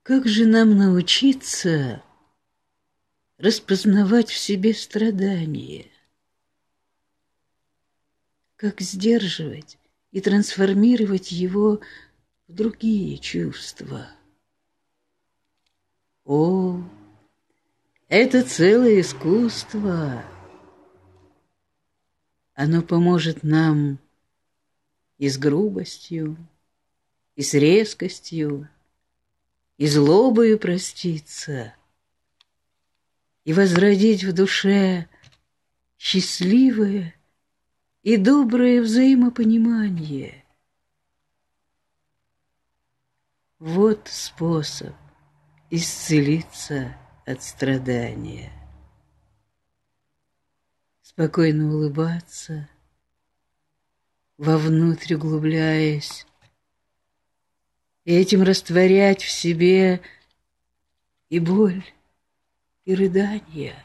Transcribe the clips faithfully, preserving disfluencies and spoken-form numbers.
Как же нам научиться распознавать в себе страдания? Как сдерживать и трансформировать его в другие чувства? О, это целое искусство! Оно поможет нам и с грубостью, и с резкостью, и злобою проститься, и возродить в душе счастливое и доброе взаимопонимание. Вот способ исцелиться от страдания. Спокойно улыбаться, вовнутрь углубляясь, и этим растворять в себе и боль, и рыдания.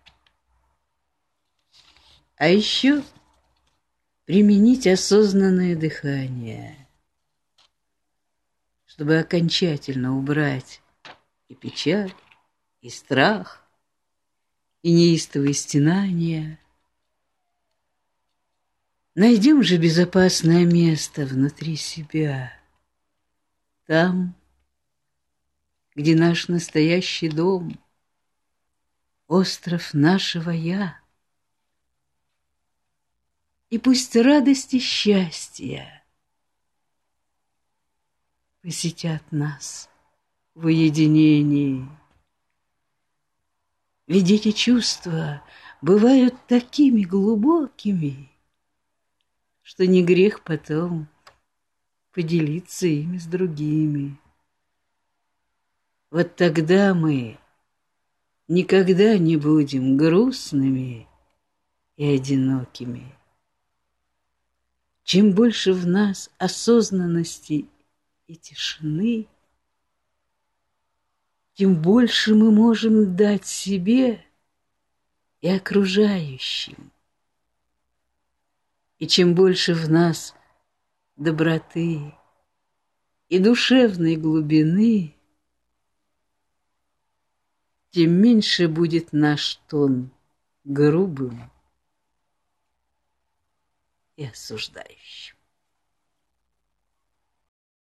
А еще применить осознанное дыхание, чтобы окончательно убрать и печаль, и страх, и неистовые стенания. Найдем же безопасное место внутри себя, там, где наш настоящий дом, остров нашего «Я». И пусть радость и счастье посетят нас в уединении. Ведь эти чувства бывают такими глубокими, что не грех потом поделиться ими с другими. Вот тогда мы никогда не будем грустными и одинокими. Чем больше в нас осознанности и тишины, тем больше мы можем дать себе и окружающим. И чем больше в нас доброты и душевной глубины, тем меньше будет наш тон грубым и осуждающим.